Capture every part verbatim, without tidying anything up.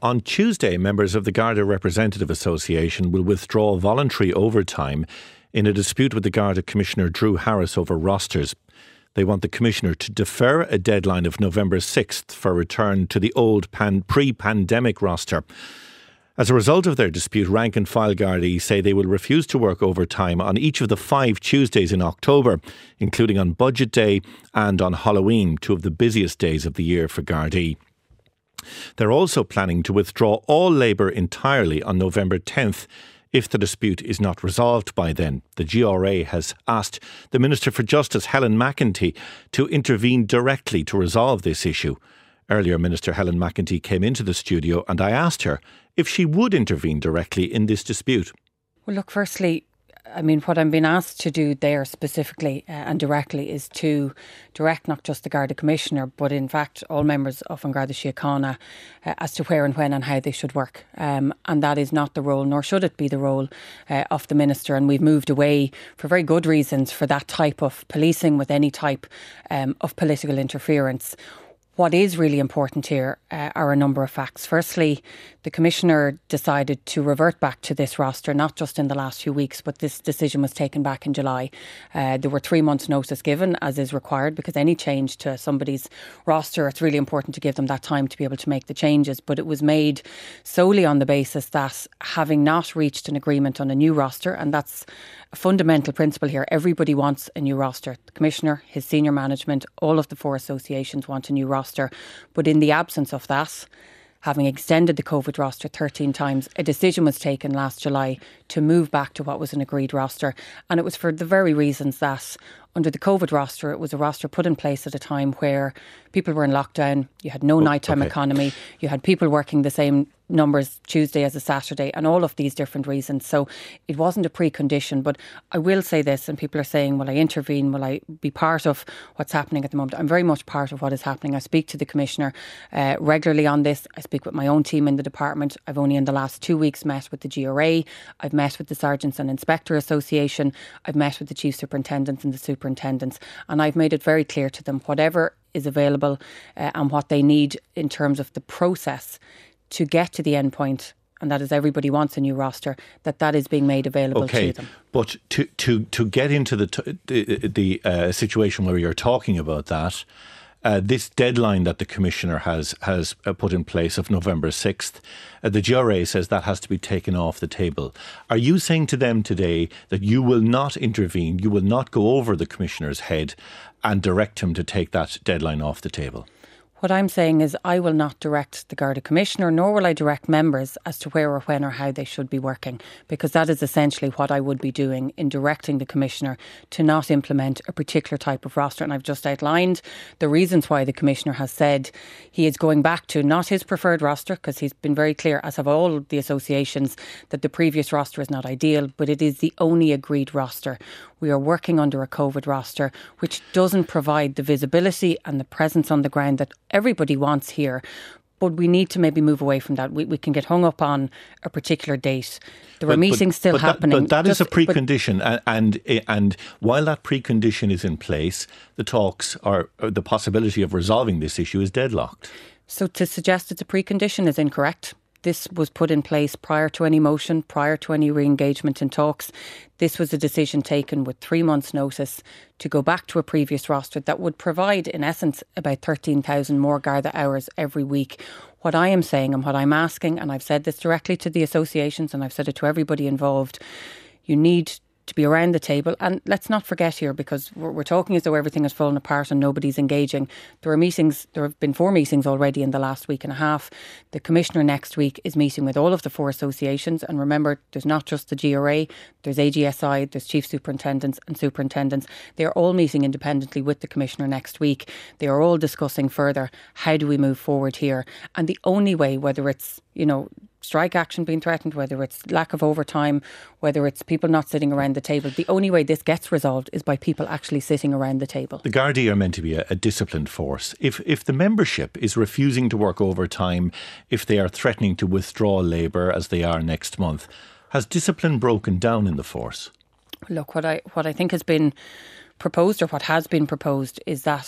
On Tuesday, members of the Garda Representative Association will withdraw voluntary overtime in a dispute with the Garda Commissioner Drew Harris over rosters. They want the Commissioner to defer a deadline of November sixth for return to the old pan- pre-pandemic roster. As a result of their dispute, rank and file Gardaí say they will refuse to work overtime on each of the five Tuesdays in October, including on Budget Day and on Halloween, two of the busiest days of the year for Gardaí. They're also planning to withdraw all labour entirely on November tenth if the dispute is not resolved by then. The G R A has asked the Minister for Justice, Helen McEntee, to intervene directly to resolve this issue. Earlier, Minister Helen McEntee came into the studio and I asked her if she would intervene directly in this dispute. Well, look, firstly, I mean, what I'm being asked to do there specifically uh, and directly is to direct not just the Garda Commissioner, but in fact all members of An Garda Síochána uh, as to where and when and how they should work. Um, and that is not the role, nor should it be the role uh, of the Minister. And we've moved away for very good reasons for that type of policing with any type um, of political interference. What is really important here uh, are a number of facts. Firstly, the Commissioner decided to revert back to this roster, not just in the last few weeks, but this decision was taken back in July. Uh, there were three months' notice given, as is required, because any change to somebody's roster, it's really important to give them that time to be able to make the changes. But it was made solely on the basis that, having not reached an agreement on a new roster, and that's a fundamental principle here, everybody wants a new roster. The Commissioner, his senior management, all of the four associations want a new roster. But in the absence of that, having extended the COVID roster thirteen times, a decision was taken last July to move back to what was an agreed roster. And it was for the very reasons that under the COVID roster, it was a roster put in place at a time where people were in lockdown, you had no oh, nighttime okay. economy, you had people working the same numbers Tuesday as a Saturday, and all of these different reasons. So it wasn't a precondition. But I will say this, and people are saying, will I intervene? Will I be part of what's happening at the moment? I'm very much part of what is happening. I speak to the Commissioner uh, regularly on this. I speak with my own team in the department. I've only in the last two weeks met with the G R A. I've met with the Sergeants and Inspector Association. I've met with the Chief Superintendents and the Superintendents. And I've made it very clear to them whatever is available uh, and what they need in terms of the process to get to the end point, and that is everybody wants a new roster, that that is being made available okay, to them. But to to to get into the t- the, the uh, situation where you're talking about that, uh, this deadline that the Commissioner has has uh, put in place of November sixth, uh, the G R A says that has to be taken off the table. Are you saying to them today that you will not intervene, you will not go over the Commissioner's head and direct him to take that deadline off the table? What I'm saying is I will not direct the Garda Commissioner, nor will I direct members as to where or when or how they should be working, because that is essentially what I would be doing in directing the Commissioner to not implement a particular type of roster. And I've just outlined the reasons why the Commissioner has said he is going back to not his preferred roster, because he's been very clear, as have all the associations, that the previous roster is not ideal, but it is the only agreed roster. We are working under a COVID roster, which doesn't provide the visibility and the presence on the ground that everybody wants here. But we need to maybe move away from that. We, we can get hung up on a particular date. There are meetings still but happening. That, but that Just, is a precondition. But, and, and and while that precondition is in place, the talks or, or the possibility of resolving this issue is deadlocked. So to suggest it's a precondition is incorrect. This was put in place prior to any motion, prior to any re-engagement in talks. This was a decision taken with three months' notice to go back to a previous roster that would provide, in essence, about thirteen thousand more Garda hours every week. What I am saying and what I'm asking, and I've said this directly to the associations and I've said it to everybody involved, you need to be around the table. And let's not forget here, because we're, we're talking as though everything has fallen apart and nobody's engaging. There are meetings, there have been four meetings already in the last week and a half. The Commissioner next week is meeting with all of the four associations. And remember, there's not just the G R A, there's A G S I, there's Chief Superintendents and Superintendents. They are all meeting independently with the Commissioner next week. They are all discussing further, how do we move forward here? And the only way, whether it's, you know, strike action being threatened, whether it's lack of overtime, whether it's people not sitting around the table, the only way this gets resolved is by people actually sitting around the table. The Gardaí are meant to be a, a disciplined force. If if the membership is refusing to work overtime, if they are threatening to withdraw labour as they are next month, has discipline broken down in the force? Look, what I what I think has been proposed, or what has been proposed, is that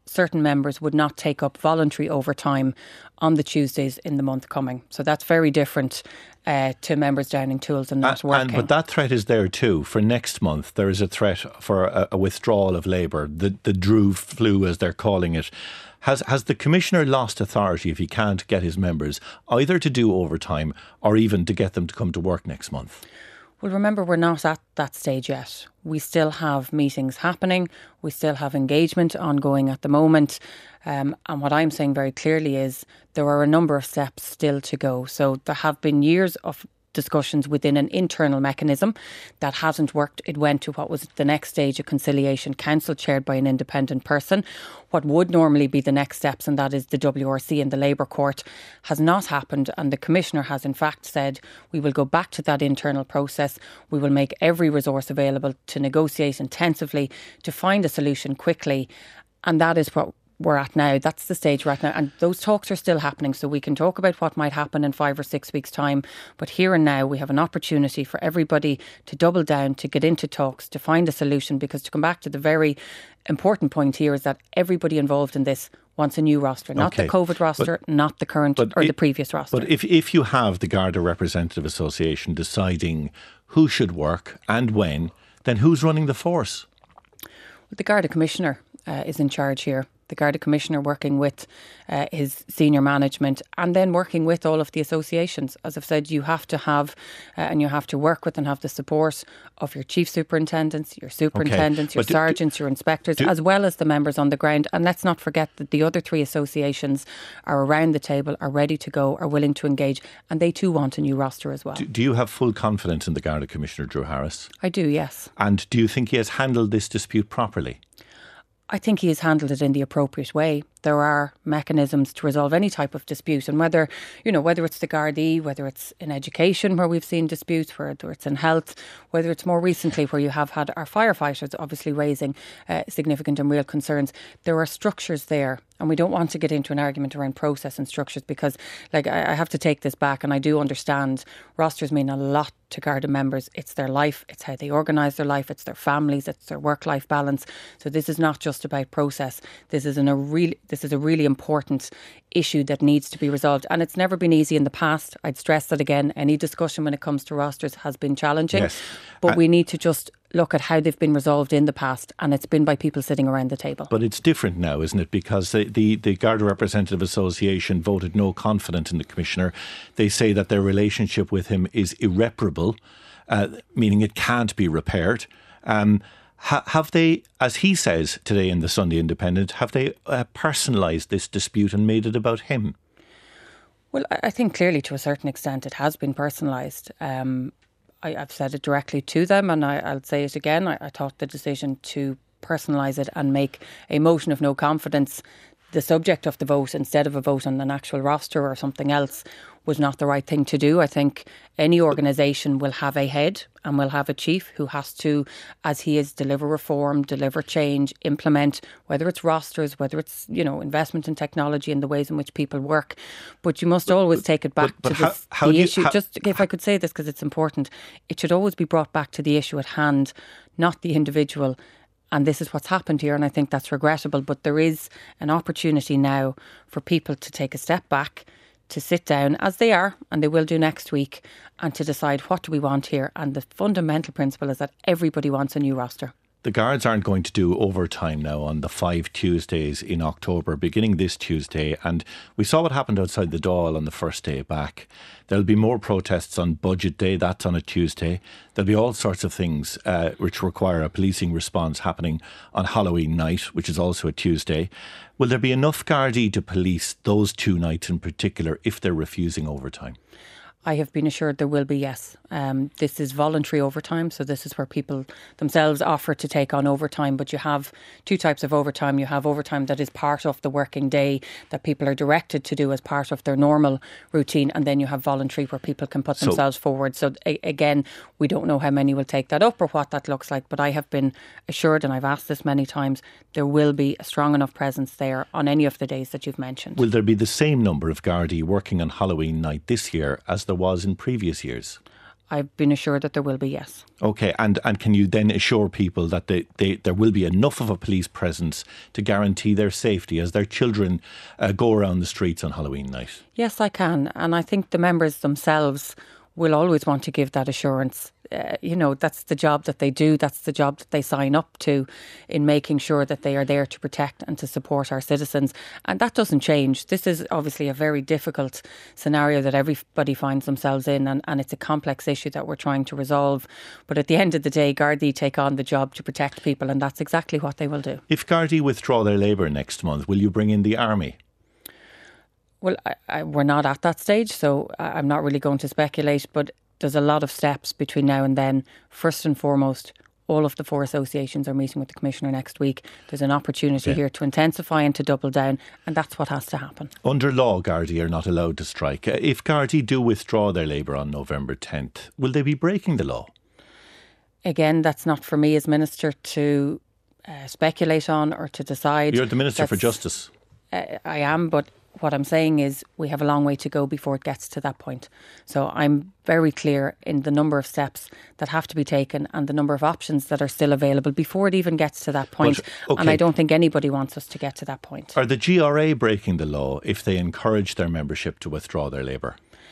certain members would not take up voluntary overtime on the Tuesdays in the month coming. So that's very different uh, to members Downing Tools and not and, working. And, but that threat is there too. For next month, there is a threat for a, a withdrawal of Labour, the, the Drew flu, as they're calling it. Has has the Commissioner lost authority if he can't get his members either to do overtime or even to get them to come to work next month? Well, remember, we're not at that stage yet. We still have meetings happening. We still have engagement ongoing at the moment. Um, and what I'm saying very clearly is there are a number of steps still to go. So there have been years of discussions within an internal mechanism that hasn't worked. It went to what was the next stage, a conciliation council chaired by an independent person. What would normally be the next steps, and that is the W R C and the Labour Court, has not happened. And the Commissioner has in fact said we will go back to that internal process. We will make every resource available to negotiate intensively, to find a solution quickly. And that is what we're at now. That's the stage we're at now. And those talks are still happening. So we can talk about what might happen in five or six weeks' time. But here and now, we have an opportunity for everybody to double down, to get into talks, to find a solution. Because to come back to the very important point here is that everybody involved in this wants a new roster, not okay. the COVID roster, but, not the current or it, the previous roster. But if, if you have the Garda Representative Association deciding who should work and when, then who's running the force? Well, the Garda Commissioner uh, is in charge here. The Garda Commissioner working with uh, his senior management and then working with all of the associations. As I've said, you have to have uh, and you have to work with and have the support of your chief superintendents, your superintendents, okay. your do, sergeants, do, your inspectors, do, as well as the members on the ground. And let's not forget that the other three associations are around the table, are ready to go, are willing to engage, and they too want a new roster as well. Do, do you have full confidence in the Garda Commissioner, Drew Harris? I do, yes. And do you think he has handled this dispute properly? I think he has handled it in the appropriate way. There are mechanisms to resolve any type of dispute, and whether, you know, whether it's the Gardaí, whether it's in education where we've seen disputes, whether it's in health, whether it's more recently where you have had our firefighters obviously raising uh, significant and real concerns, there are structures there. And we don't want to get into an argument around process and structures because, like, I, I have to take this back, and I do understand rosters mean a lot to Garda members. It's their life, it's how they organise their life, it's their families, it's their work-life balance. So this is not just about process. This is an, a really, this is a really important issue that needs to be resolved. And it's never been easy in the past. I'd stress that again. Any discussion when it comes to rosters has been challenging. Yes. But uh, we need to just look at how they've been resolved in the past, and it's been by people sitting around the table. But it's different now, isn't it? Because the, the, the Garda Representative Association voted no confidence in the Commissioner. They say that their relationship with him is irreparable, uh, meaning it can't be repaired. Um, ha- have they, as he says today in the Sunday Independent, have they uh, personalised this dispute and made it about him? Well, I think clearly to a certain extent it has been personalised. Um I, I've said it directly to them, and I, I'll say it again. I, I thought the decision to personalise it and make a motion of no confidence the subject of the vote instead of a vote on an actual roster or something else was not the right thing to do. I think any organisation will have a head and will have a chief who has to, as he is, deliver reform, deliver change, implement, whether it's rosters, whether it's, you know, investment in technology and the ways in which people work. But you must always take it back but, but to this, how, how the issue. You, how, Just if I could say this because it's important, it should always be brought back to the issue at hand, not the individual. And this is what's happened here, and I think that's regrettable. But there is an opportunity now for people to take a step back, to sit down, as they are, and they will do next week, and to decide what do we want here. And the fundamental principle is that everybody wants a new roster. The Guards aren't going to do overtime now on the five Tuesdays in October, beginning this Tuesday. And we saw what happened outside the Dáil on the first day back. There'll be more protests on Budget Day. That's on a Tuesday. There'll be all sorts of things uh, which require a policing response happening on Halloween night, which is also a Tuesday. Will there be enough Gardaí to police those two nights in particular if they're refusing overtime? I have been assured there will be, yes. Um, this is voluntary overtime, so this is where people themselves offer to take on overtime. But you have two types of overtime. You have overtime that is part of the working day that people are directed to do as part of their normal routine. And then you have voluntary where people can put themselves so, forward. So a- again, we don't know how many will take that up or what that looks like. But I have been assured, and I've asked this many times, there will be a strong enough presence there on any of the days that you've mentioned. Will there be the same number of Gardaí working on Halloween night this year as there was in previous years? I've been assured that there will be, yes. OK, and, and can you then assure people that they, they, there will be enough of a police presence to guarantee their safety as their children uh, go around the streets on Halloween night? Yes, I can. And I think the members themselves will always want to give that assurance. Uh, you know, that's the job that they do. That's the job that they sign up to, in making sure that they are there to protect and to support our citizens. And that doesn't change. This is obviously a very difficult scenario that everybody finds themselves in, and, and it's a complex issue that we're trying to resolve. But at the end of the day, Gardaí take on the job to protect people, and that's exactly what they will do. If Gardaí withdraw their labour next month, will you bring in the army? Well, I, I, we're not at that stage, so I'm not really going to speculate, but there's a lot of steps between now and then. First and foremost, all of the four associations are meeting with the Commissioner next week. There's an opportunity yeah. here to intensify and to double down, and that's what has to happen. Under law, Gardaí are not allowed to strike. If Gardaí do withdraw their labour on November tenth, will they be breaking the law? Again, that's not for me as Minister to uh, speculate on or to decide. You're the Minister that's, for Justice. Uh, I am, but what I'm saying is we have a long way to go before it gets to that point. So I'm very clear in the number of steps that have to be taken and the number of options that are still available before it even gets to that point. But, okay. And I don't think anybody wants us to get to that point. Are the G R A breaking the law if they encourage their membership to withdraw their labour?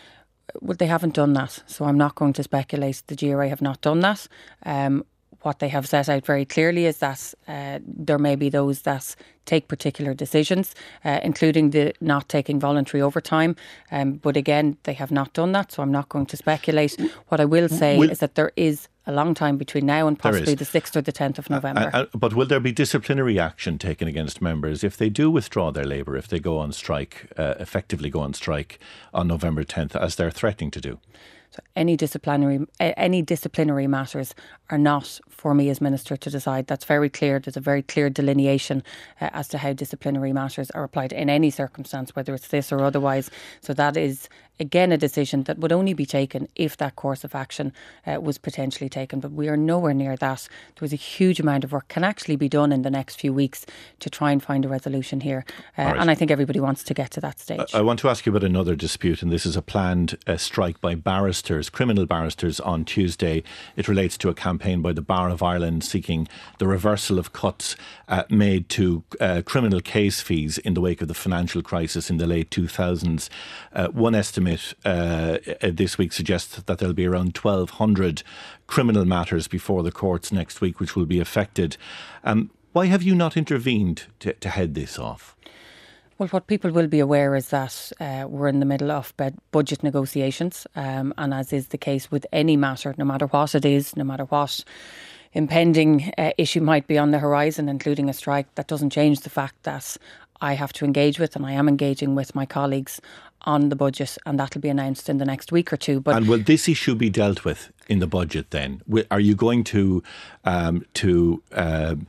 Well, they haven't done that. So I'm not going to speculate. The G R A have not done that. Um, what they have set out very clearly is that uh, there may be those that take particular decisions, uh, including the not taking voluntary overtime. Um, but again, they have not done that, so I'm not going to speculate. What I will say will, is that there is a long time between now and possibly the sixth or the tenth of November. Uh, uh, but will there be disciplinary action taken against members if they do withdraw their labour, if they go on strike, uh, effectively go on strike on November tenth, as they're threatening to do? So any disciplinary any disciplinary matters are not for me as Minister to decide. That's very clear. There's a very clear delineation uh, as to how disciplinary matters are applied in any circumstance, whether it's this or otherwise. So that is, again, a decision that would only be taken if that course of action uh, was potentially taken. But we are nowhere near that. There was a huge amount of work can actually be done in the next few weeks to try and find a resolution here. Uh, right. And I think everybody wants to get to that stage. I want to ask you about another dispute, and this is a planned uh, strike by barristers, criminal barristers, on Tuesday. It relates to a campaign by the Bar of Ireland seeking the reversal of cuts uh, made to uh, criminal case fees in the wake of the financial crisis in the late two thousands. Uh, one estimate uh, this week suggests that there'll be around twelve hundred criminal matters before the courts next week which will be affected. Um, why have you not intervened to, to head this off? Well, what people will be aware is that uh, we're in the middle of bed- budget negotiations, um, and as is the case with any matter, no matter what it is, no matter what impending uh, issue might be on the horizon, including a strike, that doesn't change the fact that I have to engage with, and I am engaging with my colleagues on the budget, and that'll be announced in the next week or two. But and will this issue be dealt with in the budget then? Are you going to um, to um,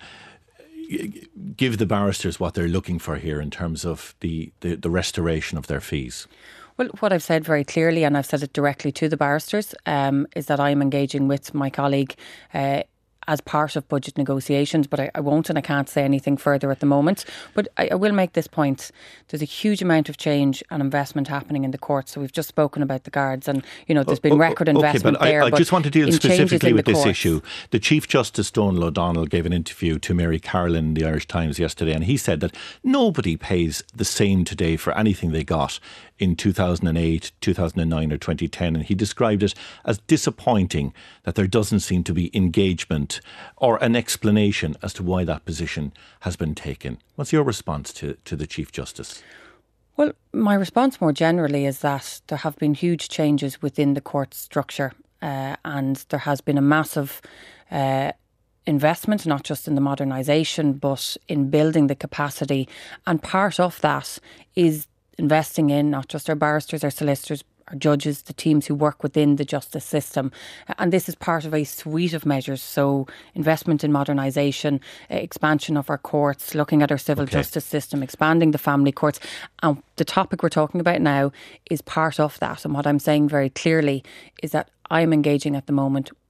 give the barristers what they're looking for here in terms of the, the, the restoration of their fees? Well, what I've said very clearly, and I've said it directly to the barristers, um, is that I'm engaging with my colleague uh, as part of budget negotiations, but I, I won't and I can't say anything further at the moment. But I, I will make this point. There's a huge amount of change and investment happening in the courts. So we've just spoken about the guards, and, you know, there's been oh, record okay, investment but there. I, I but just want to deal specifically with this courts. issue. The Chief Justice, Donal O'Donnell, gave an interview to Mary Carlin in the Irish Times yesterday, and he said that nobody pays the same today for anything they got in two thousand eight, two thousand nine or twenty ten, and he described it as disappointing that there doesn't seem to be engagement or an explanation as to why that position has been taken. What's your response to, to the Chief Justice? Well, my response more generally is that there have been huge changes within the court structure, uh, and there has been a massive uh, investment, not just in the modernisation, but in building the capacity. And part of that is investing in not just our barristers, our solicitors, our judges, the teams who work within the justice system. And this is part of a suite of measures. So investment in modernisation, expansion of our courts, looking at our civil okay. justice system, expanding the family courts. And the topic we're talking about now is part of that. And what I'm saying very clearly is that I'm engaging at the moment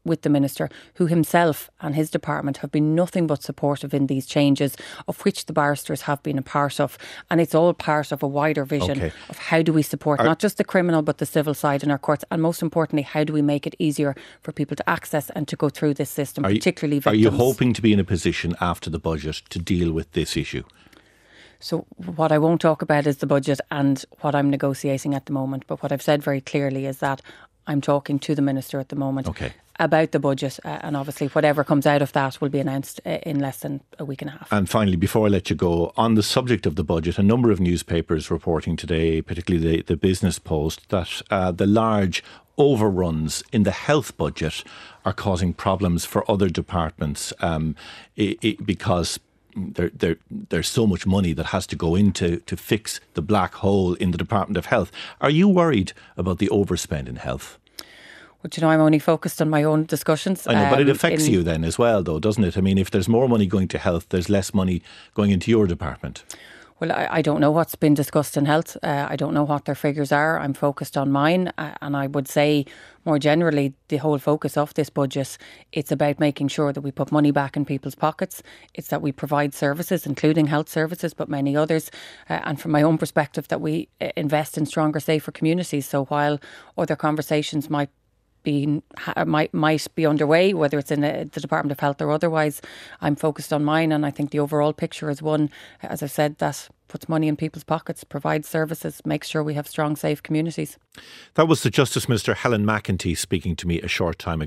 with the Minister, who himself and his department have been nothing but supportive in these changes, of which the barristers have been a part of. And it's all part of a wider vision okay. of how do we support Are, not just the criminal but the civil side in our courts, and most importantly, how do we make it easier for people to access and to go through this system, are particularly you, victims. Are you hoping to be in a position after the budget to deal with this issue? So what I won't talk about is the budget and what I'm negotiating at the moment. But what I've said very clearly is that I'm talking to the Minister at the moment okay. about the budget. Uh, and obviously whatever comes out of that will be announced uh, in less than a week and a half. And finally, before I let you go, on the subject of the budget, a number of newspapers reporting today, particularly the, the Business Post, that uh, the large overruns in the health budget are causing problems for other departments um, it, it, because There, there, there's so much money that has to go into to fix the black hole in the Department of Health. Are you worried about the overspend in health? Well, you know, I'm only focused on my own discussions. I know, um, but it um, affects in, you then as well, though, doesn't it? I mean, if there's more money going to health, there's less money going into your department. Well, I, I don't know what's been discussed in health. Uh, I don't know what their figures are. I'm focused on mine. Uh, and I would say more generally, the whole focus of this budget, it's about making sure that we put money back in people's pockets. It's that we provide services, including health services, but many others. Uh, and from my own perspective, that we invest in stronger, safer communities. So while other conversations might Be, might might be underway, whether it's in the, the Department of Health or otherwise, I'm focused on mine, and I think the overall picture is one, as I've said, that puts money in people's pockets, provides services, makes sure we have strong, safe communities. That was the Justice Minister Helen McEntee speaking to me a short time ago.